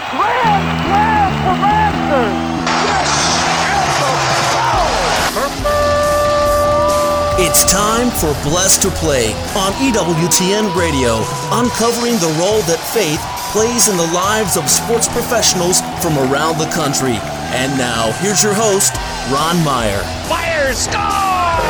Grand slam for Masters! It's time for Blessed to Play on EWTN Radio, uncovering the role that faith plays in the lives of sports professionals from around the country. And now, here's your host, Ron Meyer. Meyer, score!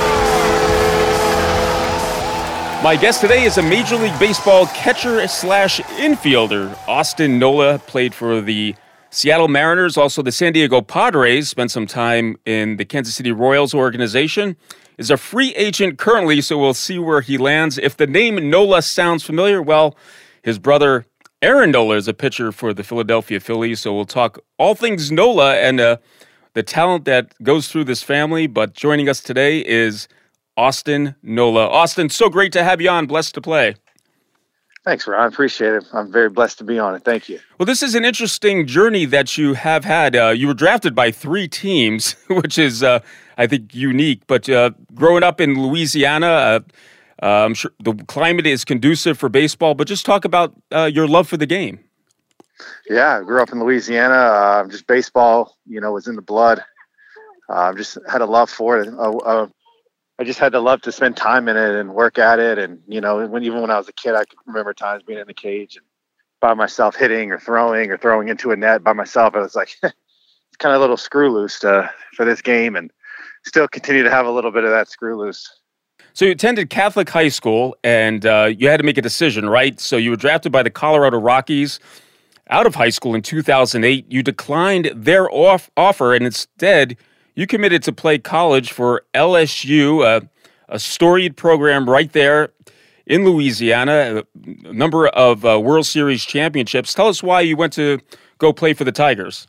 My guest today is a Major League Baseball catcher/infielder. Austin Nola played for the Seattle Mariners, also the San Diego Padres, spent some time in the Kansas City Royals organization, is a free agent currently, so we'll see where he lands. If the name Nola sounds familiar, well, his brother Aaron Nola is a pitcher for the Philadelphia Phillies, so we'll talk all things Nola and the talent that goes through this family. But joining us today is Austin Nola. Austin, so great to have you on Blessed to Play. Thanks, Ron. I appreciate it. I'm very blessed to be on it. Thank you. Well, this is an interesting journey that you have had. You were drafted by 3 teams, which is, I think, unique. But growing up in Louisiana, I'm sure the climate is conducive for baseball. But just talk about your love for the game. Yeah, I grew up in Louisiana. Just baseball, was in the blood. Just had a love for it. I just had the love to spend time in it and work at it. And, even when I was a kid, I could remember times being in the cage and by myself hitting or throwing into a net by myself. I was like, it's kind of a little screw loose for this game, and still continue to have a little bit of that screw loose. So you attended Catholic high school, and you had to make a decision, right? So you were drafted by the Colorado Rockies out of high school in 2008. You declined their offer, and instead you committed to play college for LSU, a storied program right there in Louisiana, a number of World Series championships. Tell us why you went to go play for the Tigers.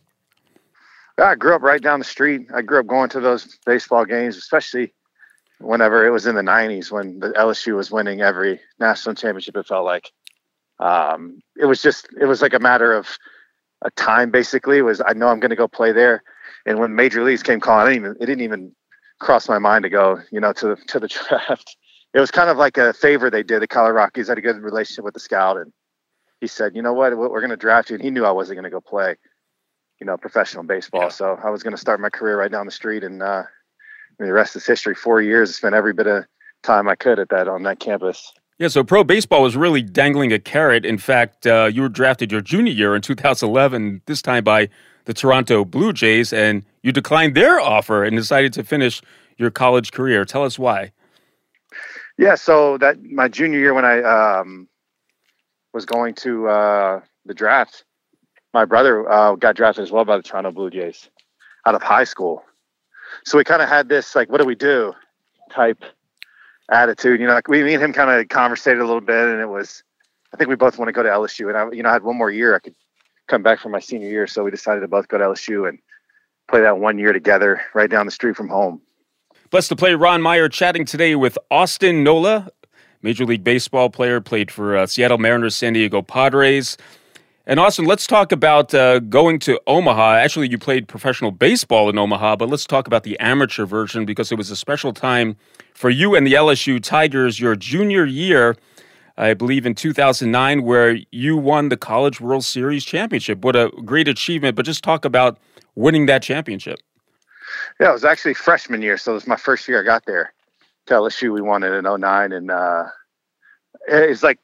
I grew up right down the street. I grew up going to those baseball games, especially whenever it was in the 90s when the LSU was winning every national championship, it felt like. It was like a matter of a time, basically. I know I'm going to go play there. And when Major Leagues came calling, it didn't even cross my mind to go, to the draft. It was kind of like a favor they did. The Colorado Rockies had a good relationship with the scout, and he said, "You know what? We're going to draft you." And he knew I wasn't going to go play, professional baseball. Yeah. So I was going to start my career right down the street, and the rest is history. 4 years, I spent every bit of time I could on that campus. Yeah, so pro baseball was really dangling a carrot. In fact, you were drafted your junior year in 2011, this time by the Toronto Blue Jays, and you declined their offer and decided to finish your college career. Tell us why. Yeah, so that my junior year when I was going to the draft, my brother got drafted as well by the Toronto Blue Jays out of high school. So we kind of had this, like, what do we do type attitude. Me and him kind of conversated a little bit, and I think we both want to go to LSU. And I had one more year. I could come back for my senior year, so we decided to both go to LSU and play that 1 year together right down the street from home. Blessed to Play, Ron Meyer chatting today with Austin Nola, Major League Baseball player, played for Seattle Mariners, San Diego Padres. And Austin, let's talk about going to Omaha. Actually, you played professional baseball in Omaha, but let's talk about the amateur version because it was a special time for you and the LSU Tigers your junior year, I believe in 2009, where you won the College World Series championship. What a great achievement, but just talk about winning that championship. Yeah, it was actually freshman year, so it was my first year I got there to LSU. We won it in 2009, and it's like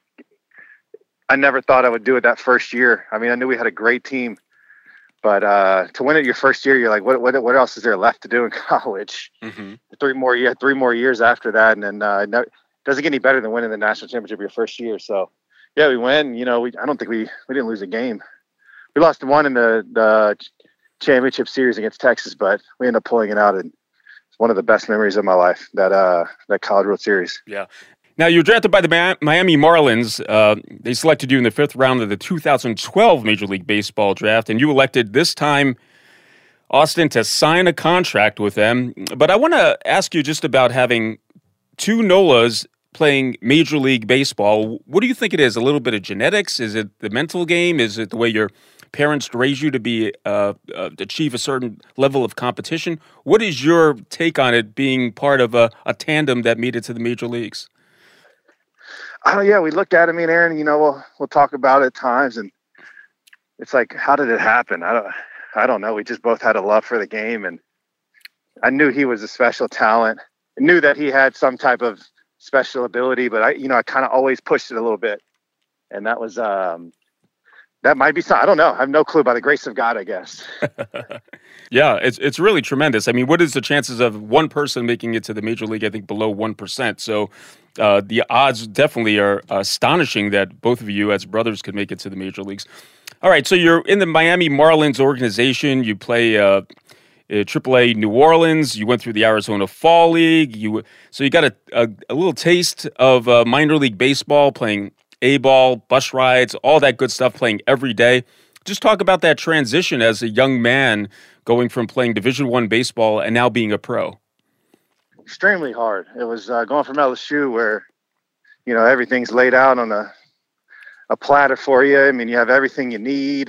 I never thought I would do it that first year. I mean, I knew we had a great team, but to win it your first year, you're like, what else is there left to do in college? Mm-hmm. 3 more years after that, and then it doesn't get any better than winning the national championship your first year. So, yeah, we win. I don't think we didn't lose a game. We lost one in the championship series against Texas, but we ended up pulling it out, and it's one of the best memories of my life, that College World Series. Yeah. Now, you were drafted by the Miami Marlins. They selected you in the 5th round of the 2012 Major League Baseball draft, and you elected this time, Austin, to sign a contract with them. But I want to ask you just about having 2 Nolas playing Major League Baseball. What do you think it is? A little bit of genetics? Is it the mental game? Is it the way your parents raise you to be achieve a certain level of competition? What is your take on it being part of a tandem that made it to the major leagues? Yeah, we looked at it, me and Aaron, we'll talk about it at times. And it's like, how did it happen? I don't know. We just both had a love for the game, and I knew he was a special talent. I knew that he had some type of special ability, but I kind of always pushed it a little bit. And that was, that might be something. I don't know. I have no clue. By the grace of God, I guess. Yeah, it's really tremendous. I mean, what is the chances of one person making it to the major league? I think below 1%. So the odds definitely are astonishing that both of you as brothers could make it to the major leagues. All right, so you're in the Miami Marlins organization. You play AAA New Orleans. You went through the Arizona Fall League. So you got a little taste of minor league baseball, playing A-ball, bus rides, all that good stuff, playing every day. Just talk about that transition as a young man going from playing Division I baseball and now being a pro. Extremely hard. It was going from LSU where, everything's laid out on a platter for you. I mean, you have everything you need.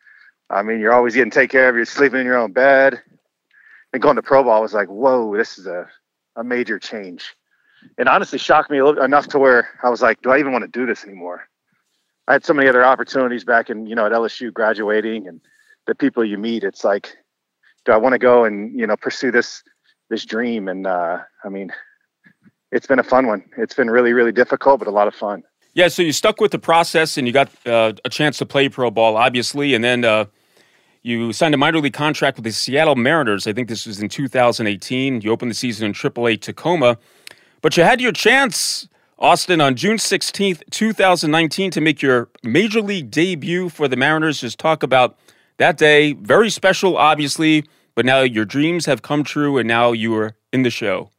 I mean, you're always getting taken care of. You're sleeping in your own bed. And going to pro ball was like, whoa, this is a major change. It honestly shocked me enough to where I was like, do I even want to do this anymore? I had so many other opportunities back in, at LSU graduating, and the people you meet, it's like, do I want to go and, pursue this dream? And I mean, it's been a fun one. It's been really, really difficult, but a lot of fun. Yeah, so you stuck with the process and you got a chance to play pro ball, obviously, and then you signed a minor league contract with the Seattle Mariners. I think this was in 2018. You opened the season in AAA Tacoma. But you had your chance, Austin, on June 16th, 2019, to make your major league debut for the Mariners. Just talk about that day. Very special, obviously, but now your dreams have come true, and now you are in the show.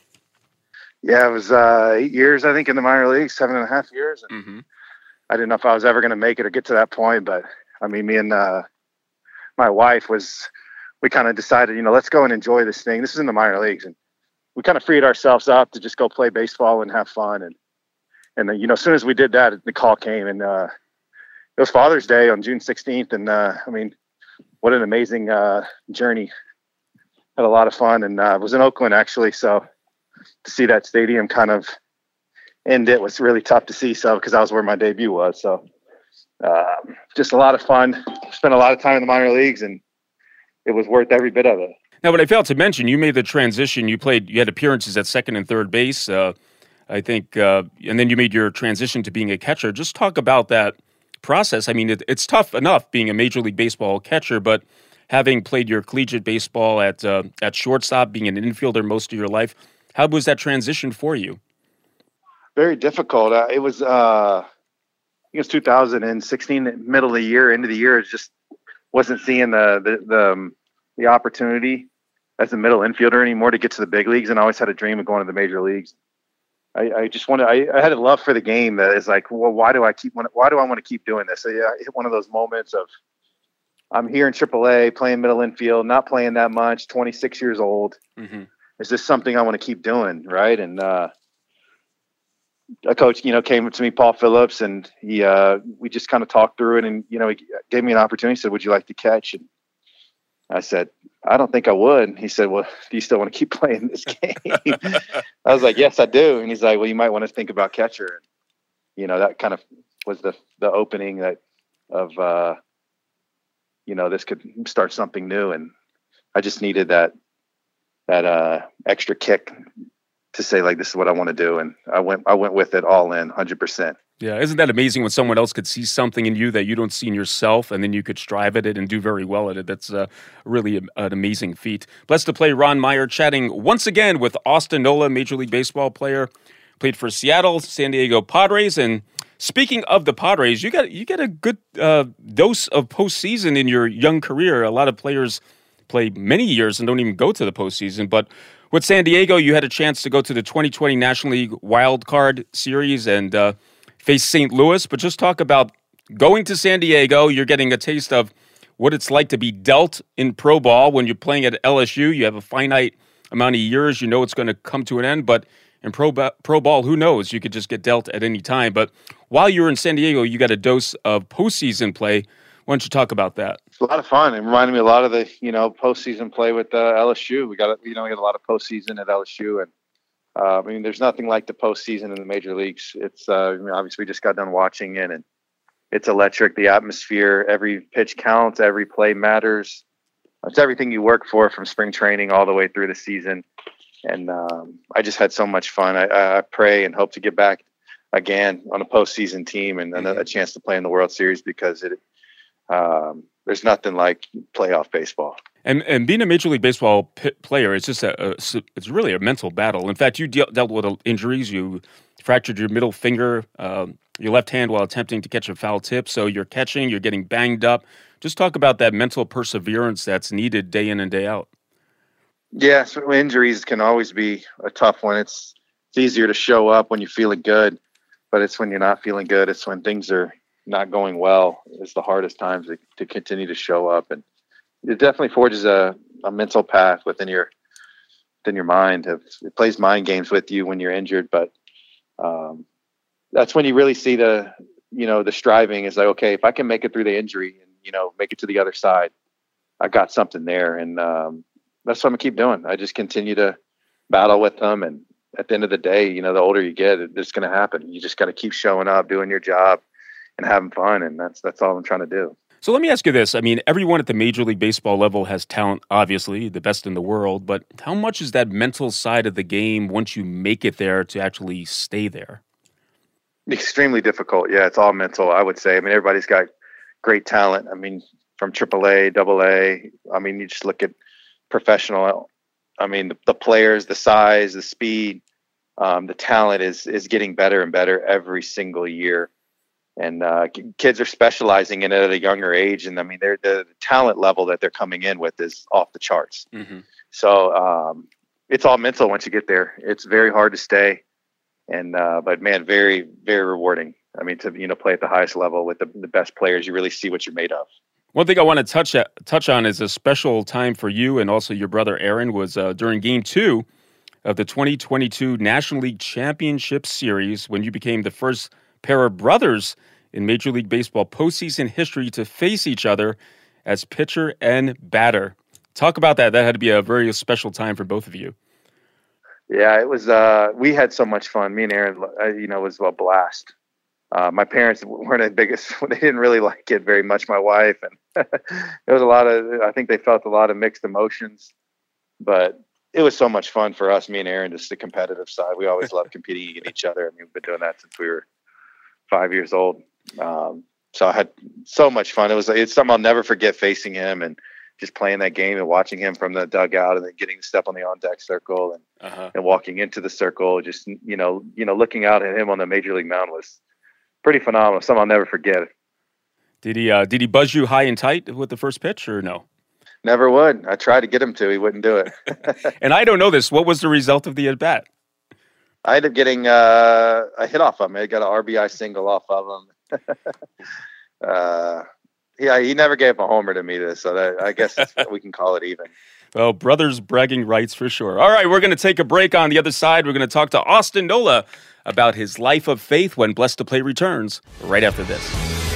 Yeah, it was 8 years, I think, in the minor leagues, 7.5 years. And I didn't know if I was ever going to make it or get to that point, but, I mean, me and my wife we kind of decided, let's go and enjoy this thing. This is in the minor leagues, and we kind of freed ourselves up to just go play baseball and have fun. And then, as soon as we did that, the call came, and it was Father's Day on June 16th. And I mean, what an amazing journey. Had a lot of fun, and it was in Oakland, actually. So to see that stadium kind of end it was really tough to see. So, because that was where my debut was. So just a lot of fun. Spent a lot of time in the minor leagues, and it was worth every bit of it. Now, what I failed to mention, you made the transition. You had appearances at second and third base, I think, and then you made your transition to being a catcher. Just talk about that process. I mean, it's tough enough being a Major League Baseball catcher, but having played your collegiate baseball at shortstop, being an infielder most of your life, how was that transition for you? Very difficult. It was, I think it was 2016, middle of the year, end of the year. It just wasn't seeing the opportunity as a middle infielder anymore to get to the big leagues, and I always had a dream of going to the major leagues. I just wanted. I had a love for the game that is like, well, why do I want to keep doing this? So, yeah, I hit one of those moments of I'm here in AAA playing middle infield, not playing that much, 26 years old. Mm-hmm. Is this something I want to keep doing, right? And a coach, came up to me, Paul Phillips, and we just kind of talked through it, and he gave me an opportunity. He said, "Would you like to catch?" And I said, "I don't think I would." He said, "Well, do you still want to keep playing this game?" I was like, "Yes, I do." And he's like, "Well, you might want to think about catcher." And, that kind of was the opening of this could start something new. And I just needed that extra kick to say, like, this is what I want to do. And I went with it all in 100%. Yeah, isn't that amazing when someone else could see something in you that you don't see in yourself, and then you could strive at it and do very well at it? That's really an amazing feat. Blessed to play Ron Meyer, chatting once again with Austin Nola, Major League Baseball player, played for Seattle, San Diego Padres. And speaking of the Padres, you get a good dose of postseason in your young career. A lot of players play many years and don't even go to the postseason, but with San Diego, you had a chance to go to the 2020 National League Wild Card Series and face St. Louis. But just talk about going to San Diego. You're getting a taste of what it's like to be dealt in pro ball. When you're playing at LSU, you have a finite amount of years. You know it's going to come to an end. But in pro ball, who knows? You could just get dealt at any time. But while you were in San Diego, you got a dose of postseason play. Why don't you talk about that? It's a lot of fun. It reminded me a lot of the, postseason play with LSU. We got a lot of postseason at LSU, and there's nothing like the postseason in the major leagues. It's obviously we just got done watching it, and it's electric. The atmosphere, every pitch counts, every play matters. It's everything you work for from spring training all the way through the season. And I just had so much fun. I pray and hope to get back again on a postseason team and a chance to play in the World Series, because there's nothing like playoff baseball. And being a Major League Baseball player, it's just it's really a mental battle. In fact, you dealt with injuries. You fractured your middle finger, your left hand while attempting to catch a foul tip. So you're catching, you're getting banged up. Just talk about that mental perseverance that's needed day in and day out. Yeah, so injuries can always be a tough one. It's easier to show up when you're feeling good, but it's when you're not feeling good. It's when things are not going well. It's the hardest times to continue to show up. And it definitely forges a mental path within your mind. It plays mind games with you when you're injured, but that's when you really see the striving is like, okay, if I can make it through the injury and, make it to the other side, I got something there. And that's what I'm gonna keep doing. I just continue to battle with them. And at the end of the day, the older you get, it's going to happen. You just got to keep showing up, doing your job and having fun. And that's all I'm trying to do. So let me ask you this. I mean, everyone at the Major League Baseball level has talent, obviously, the best in the world. But how much is that mental side of the game once you make it there to actually stay there? Extremely difficult. Yeah, it's all mental, I would say. I mean, everybody's got great talent. I mean, from AAA, AA. I mean, you just look at professional. I mean, the players, the size, the speed, the talent is getting better and better every single year. And kids are specializing in it at a younger age. And I mean, the talent level that they're coming in with is off the charts. Mm-hmm. So it's all mental once you get there. It's very hard to stay. And but man, very, very rewarding. I mean, to play at the highest level with the best players, you really see what you're made of. One thing I want to touch on is a special time for you and also your brother Aaron was during Game 2 of the 2022 National League Championship Series, when you became the first pair of brothers in Major League Baseball postseason history to face each other as pitcher and batter. Talk about that. That had to be a very special time for both of you. Yeah, it was. We had so much fun. Me and Aaron, it was a blast. My parents weren't the biggest. They didn't really like it very much. My wife, and it was a lot of. I think they felt a lot of mixed emotions, but it was so much fun for us. Me and Aaron, just the competitive side. We always loved competing against each other. I mean, we've been doing that since we were 5 years old. So I had so much fun. It's something I'll never forget, facing him and just playing that game and watching him from the dugout and then getting to step on the on-deck circle and walking into the circle. Just, looking out at him on the Major League mound was pretty phenomenal. Something I'll never forget. Did he buzz you high and tight with the first pitch or no? Never would. I tried to get him to. He wouldn't do it. And I don't know this. What was the result of the at-bat? I ended up getting a hit off of him. I got an RBI single off of him. Yeah, he never gave a homer to me, so I guess we can call it even. Well, brothers bragging rights for sure. All right, we're going to take a break. On the other side, we're going to talk to Austin Nola about his life of faith when Blessed to Play returns right after this.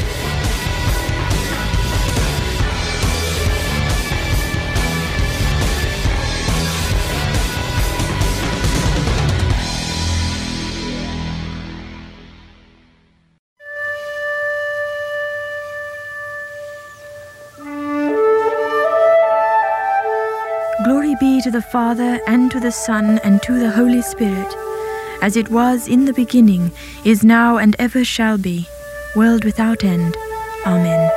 Glory be to the Father, and to the Son, and to the Holy Spirit, as it was in the beginning, is now, and ever shall be, world without end. Amen.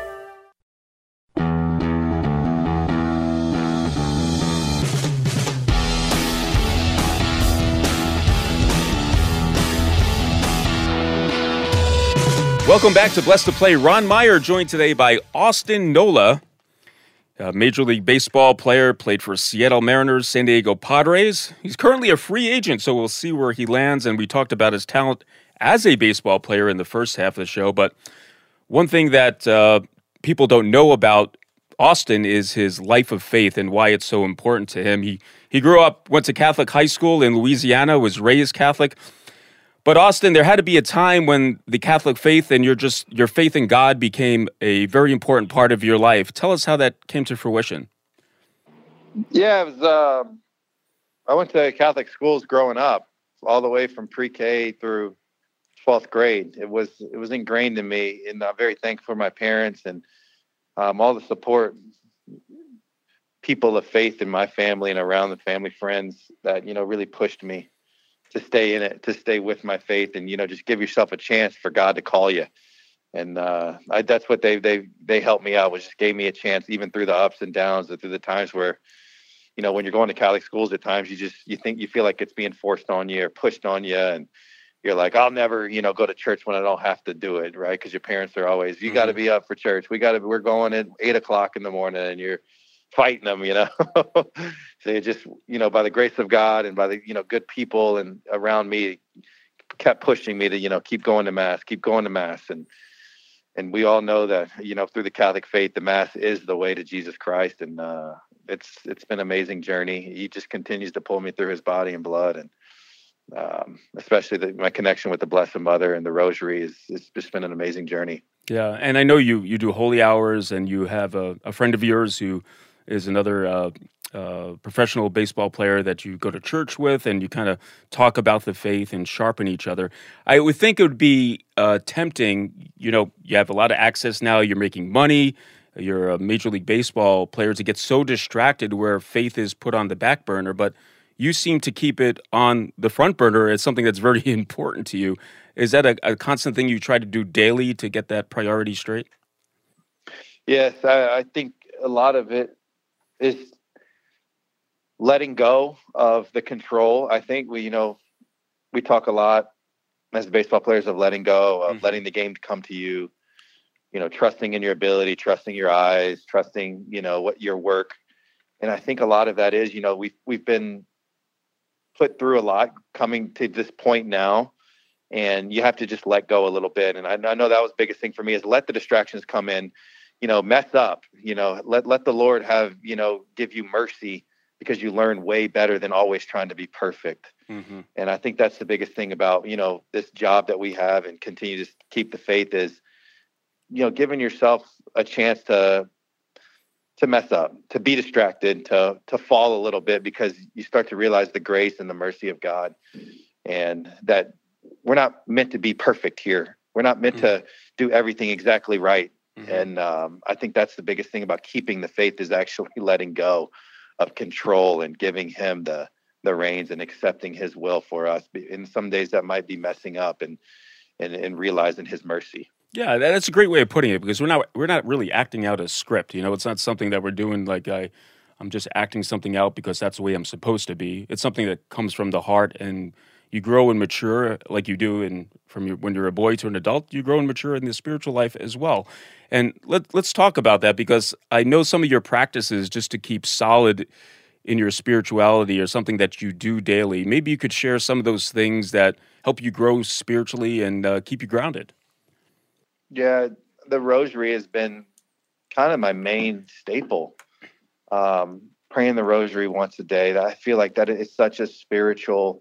Welcome back to Blessed to Play. Ron Meyer joined today by Austin Nola, a Major League Baseball player, played for Seattle Mariners, San Diego Padres. He's currently a free agent, so we'll see where he lands. And we talked about his talent as a baseball player in the first half of the show. But one thing that people don't know about Austin is his life of faith and why it's so important to him. He grew up, went to Catholic high school in Louisiana, was raised Catholic. But Austin, there had to be a time when the Catholic faith and your faith in God became a very important part of your life. Tell us how that came to fruition. Yeah, it was. I went to Catholic schools growing up, all the way from pre-K through 12th grade. It was ingrained in me, and I'm very thankful for my parents and all the support, people of faith in my family and around the family, friends that, really pushed me to stay in it, to stay with my faith, and, just give yourself a chance for God to call you. And that's what they helped me out, was just gave me a chance, even through the ups and downs, and through the times where, when you're going to Catholic schools, at times you feel like it's being forced on you or pushed on you, and you're like, I'll never, go to church when I don't have to do it, right? Because your parents are always, you got to be up for church. We're going at 8:00 in the morning, and you're fighting them, So you just, by the grace of God and by the, good people and around me, kept pushing me to, keep going to mass. And we all know that, through the Catholic faith, the mass is the way to Jesus Christ. And it's been an amazing journey. He just continues to pull me through his body and blood. And especially my connection with the Blessed Mother and the Rosary it's just been an amazing journey. Yeah. And I know you do holy hours, and you have a friend of yours who is another professional baseball player that you go to church with, and you kind of talk about the faith and sharpen each other. I would think it would be tempting, you have a lot of access now, you're making money, you're a Major League Baseball player, to get so distracted where faith is put on the back burner, but you seem to keep it on the front burner as something that's very important to you. Is that a constant thing you try to do daily to get that priority straight? Yes, I think a lot of it is letting go of the control. I think we talk a lot as baseball players of letting go, of letting the game come to you, trusting in your ability, trusting your eyes, trusting, what your work. And I think a lot of that is, we've been put through a lot coming to this point now, and you have to just let go a little bit. And I know that was the biggest thing for me, is let the distractions come in, mess up, let the Lord have, give you mercy, because you learn way better than always trying to be perfect. Mm-hmm. And I think that's the biggest thing about, this job that we have and continue to keep the faith is, giving yourself a chance to mess up, to be distracted, to fall a little bit, because you start to realize the grace and the mercy of God, and that we're not meant to be perfect here. We're not meant to do everything exactly right. Mm-hmm. And I think that's the biggest thing about keeping the faith, is actually letting go of control and giving him the reins and accepting his will for us. In some days that might be messing up, and realizing his mercy. Yeah, that's a great way of putting it, because we're not really acting out a script. It's not something that we're doing like I'm just acting something out because that's the way I'm supposed to be. It's something that comes from the heart, and you grow and mature like you do when you're a boy to an adult. You grow and mature in the spiritual life as well. And let's talk about that, because I know some of your practices just to keep solid in your spirituality are something that you do daily. Maybe you could share some of those things that help you grow spiritually and keep you grounded. Yeah, the Rosary has been kind of my main staple. Praying the Rosary once a day. I feel like that is such a spiritual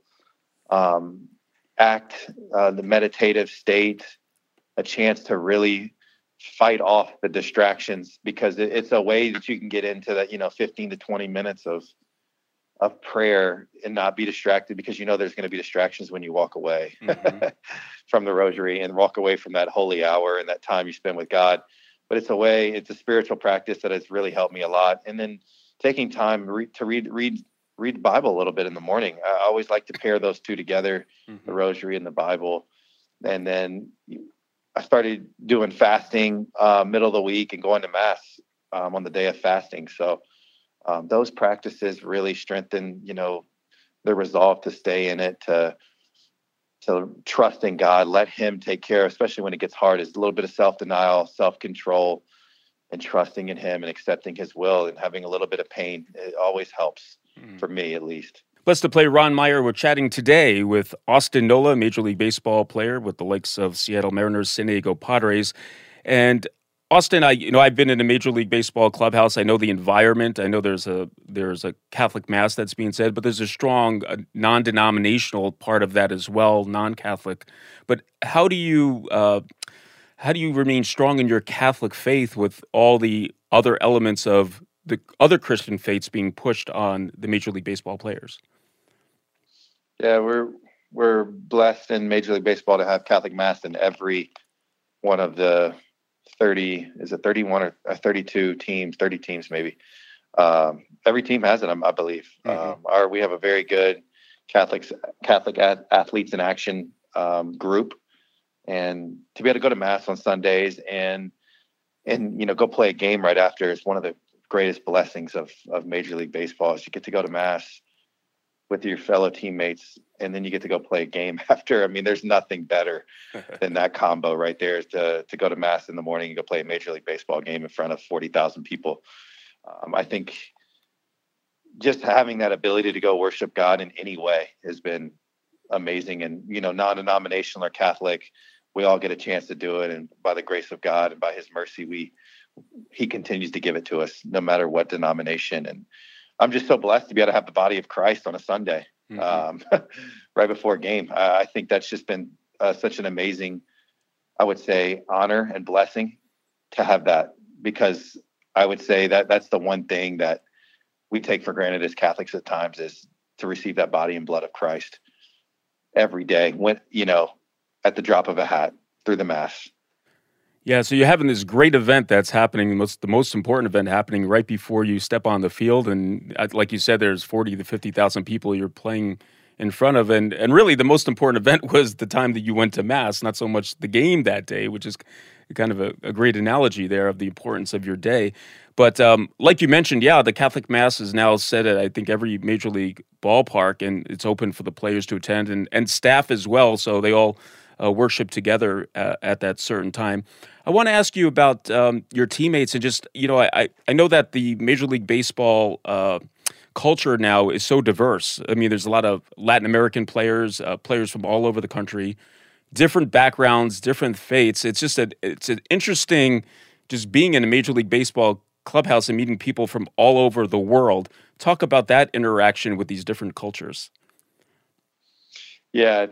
act, the meditative state, a chance to really fight off the distractions, because it's a way that you can get into that, 15 to 20 minutes of prayer and not be distracted, because there's going to be distractions when you walk away from the Rosary and walk away from that holy hour and that time you spend with God. But it's a spiritual practice that has really helped me a lot. And then taking time to read the Bible a little bit in the morning. I always like to pair those two together, the Rosary and the Bible. And then I started doing fasting middle of the week and going to mass on the day of fasting. So those practices really strengthen, the resolve to stay in it, to trust in God, let him take care, especially when it gets hard, is a little bit of self-denial, self-control, and trusting in him and accepting his will, and having a little bit of pain. It always helps, for me at least. Blessed to Play Ron Meyer. We're chatting today with Austin Nola, Major League Baseball player with the likes of Seattle Mariners, San Diego Padres. And Austin, I've been in a Major League Baseball clubhouse. I know the environment. I know there's a Catholic Mass that's being said, but there's a strong non-denominational part of that as well, non-Catholic. But how do you remain strong in your Catholic faith with all the other elements of the other Christian faiths being pushed on the Major League Baseball players? Yeah, we're blessed in Major League Baseball to have Catholic Mass in every one of the 31 or 32 teams, 30 teams maybe. Every team has it, I believe. Mm-hmm. We have a very good Catholic athletes in action group, and to be able to go to Mass on Sundays and go play a game right after is one of the greatest blessings of Major League Baseball. Is you get to go to Mass with your fellow teammates, and then you get to go play a game after. I mean, there's nothing better than that combo right there, is to go to Mass in the morning and go play a Major League Baseball game in front of 40,000 people. I think just having that ability to go worship God in any way has been amazing. And, non-denominational or Catholic, we all get a chance to do it. And by the grace of God and by his mercy, he continues to give it to us no matter what denomination. And I'm just so blessed to be able to have the body of Christ on a Sunday, right before a game. I think that's just been such an amazing, I would say, honor and blessing to have that, because I would say that that's the one thing that we take for granted as Catholics at times, is to receive that body and blood of Christ every day, when, at the drop of a hat through the Mass. Yeah, so you're having this great event that's happening, the most important event happening right before you step on the field. And like you said, there's 40 to 50,000 people you're playing in front of. And really the most important event was the time that you went to Mass, not so much the game that day, which is kind of a great analogy there of the importance of your day. But like you mentioned, the Catholic Mass is now set at, I think, every Major League ballpark, and it's open for the players to attend and staff as well. So they all worship together at that certain time. I want to ask you about your teammates, and just, I know that the Major League Baseball culture now is so diverse. I mean, there's a lot of Latin American players, players from all over the country, different backgrounds, different faiths. It's just it's an interesting, just being in a Major League Baseball clubhouse and meeting people from all over the world. Talk about that interaction with these different cultures. Yeah,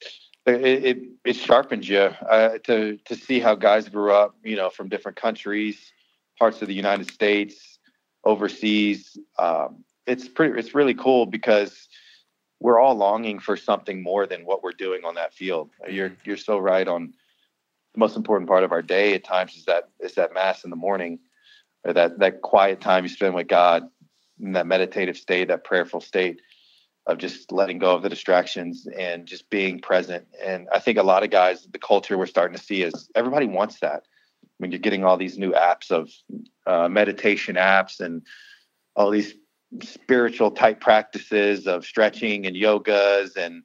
it sharpens you to see how guys grew up, from different countries, parts of the United States, overseas. It's really cool, because we're all longing for something more than what we're doing on that field. You're so right on. The most important part of our day at times is that Mass in the morning, or that quiet time you spend with God, in that meditative state, that prayerful state of just letting go of the distractions and just being present. And I think a lot of guys, the culture we're starting to see is everybody wants that. I mean, you're getting all these new apps of meditation apps and all these spiritual type practices of stretching and yogas and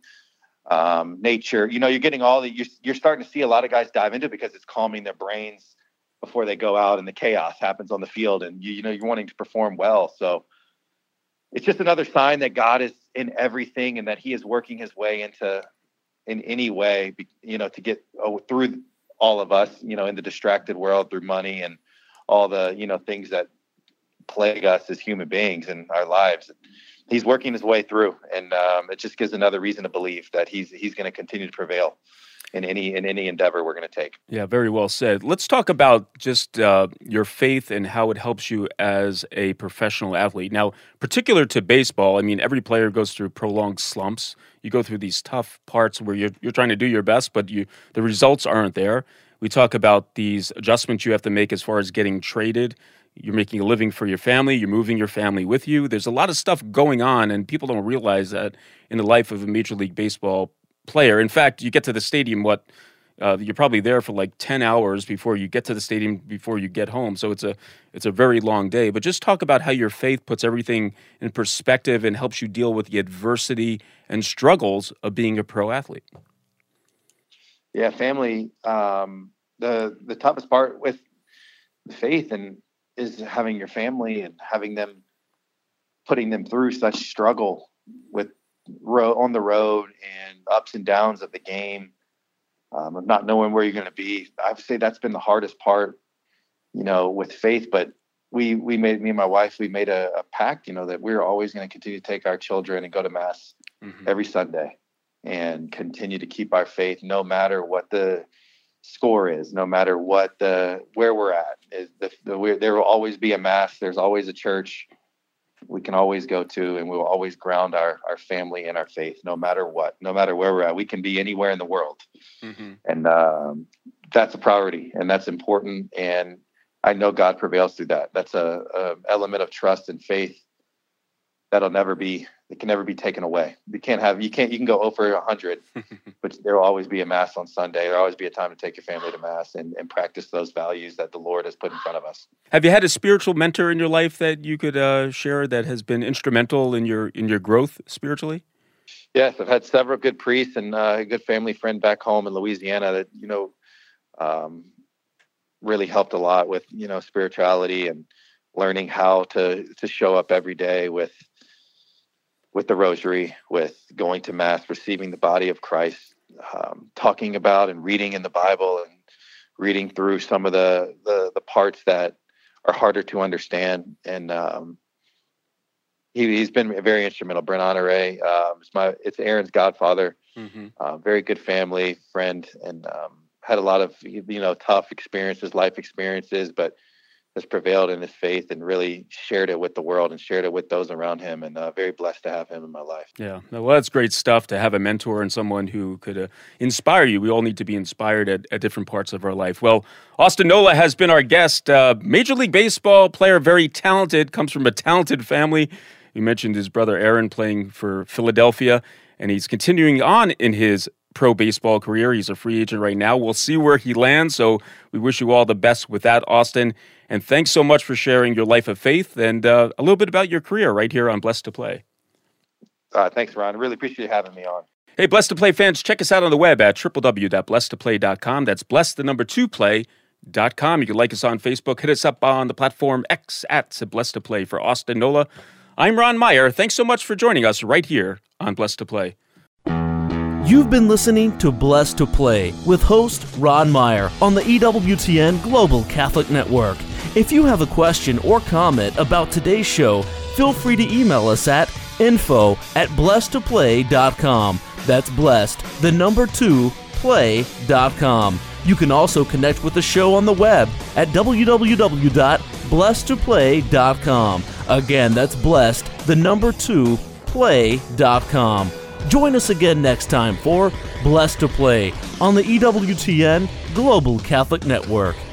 nature. You're getting all you're starting to see a lot of guys dive into it, because it's calming their brains before they go out and the chaos happens on the field, and you're wanting to perform well. So it's just another sign that God is in everything, and that he is working his way in any way, to get through all of us, in the distracted world, through money and all the, things that plague us as human beings in our lives. He's working his way through, and it just gives another reason to believe that he's going to continue to prevail in any endeavor we're going to take. Yeah, very well said. Let's talk about just your faith and how it helps you as a professional athlete. Now, particular to baseball, I mean, every player goes through prolonged slumps. You go through these tough parts where you're trying to do your best, but the results aren't there. We talk about these adjustments you have to make as far as getting traded. You're making a living for your family. You're moving your family with you. There's a lot of stuff going on, and people don't realize that in the life of a Major League Baseball player. In fact, you get to the stadium, you're probably there for like 10 hours before you get to the stadium, before you get home. So it's a very long day. But just talk about how your faith puts everything in perspective and helps you deal with the adversity and struggles of being a pro athlete. Yeah, family. The toughest part with faith is having your family and putting them through such struggle on the road and ups and downs of the game, of not knowing where you're going to be. I would say that's been the hardest part, with faith. But me and my wife, we made a pact, that we're always going to continue to take our children and go to Mass every Sunday and continue to keep our faith, no matter what the score is, no matter where we're at. There will always be a Mass. There's always a church. we can always go to, and we will always ground our family in our faith, no matter what, no matter where we're at. We can be anywhere in the world. Mm-hmm. And that's a priority, and that's important. And I know God prevails through that. That's a element of trust and faith it can never be taken away. You can go over 100, but there will always be a mass on Sunday. There'll always be a time to take your family to mass and practice those values that the Lord has put in front of us. Have you had a spiritual mentor in your life that you could share that has been instrumental in your growth spiritually? Yes, I've had several good priests and a good family friend back home in Louisiana that, really helped a lot with, spirituality and learning how to show up every day with the rosary, with going to mass, receiving the body of Christ, talking about and reading in the Bible and reading through some of the parts that are harder to understand. And he's been very instrumental. Brent Honore, it's Aaron's godfather, very good family friend, and had a lot of tough experiences, life experiences, but has prevailed in his faith and really shared it with the world and shared it with those around him, and very blessed to have him in my life. Yeah, well, that's great stuff to have a mentor and someone who could inspire you. We all need to be inspired at different parts of our life. Well, Austin Nola has been our guest. Major League Baseball player, very talented, comes from a talented family. You mentioned his brother Aaron playing for Philadelphia, and he's continuing on in his pro baseball career. He's a free agent right now. We'll see where he lands, so we wish you all the best with that, Austin. And thanks so much for sharing your life of faith and a little bit about your career right here on Blessed to Play. Thanks, Ron. I really appreciate having me on. Hey, Blessed to Play fans, check us out on the web at www.blessedtoplay.com. That's blessed2play.com. You can like us on Facebook. Hit us up on the platform X at Blessed to Play. For Austin Nola, I'm Ron Meyer. Thanks so much for joining us right here on Blessed to Play. You've been listening to Blessed to Play with host Ron Meyer on the EWTN Global Catholic Network. If you have a question or comment about today's show, feel free to email us at info@blessedtoplay.com. That's blessed, 2, play.com. You can also connect with the show on the web at www.blessedtoplay.com. Again, that's blessed, 2, play.com. Join us again next time for Blessed to Play on the EWTN Global Catholic Network.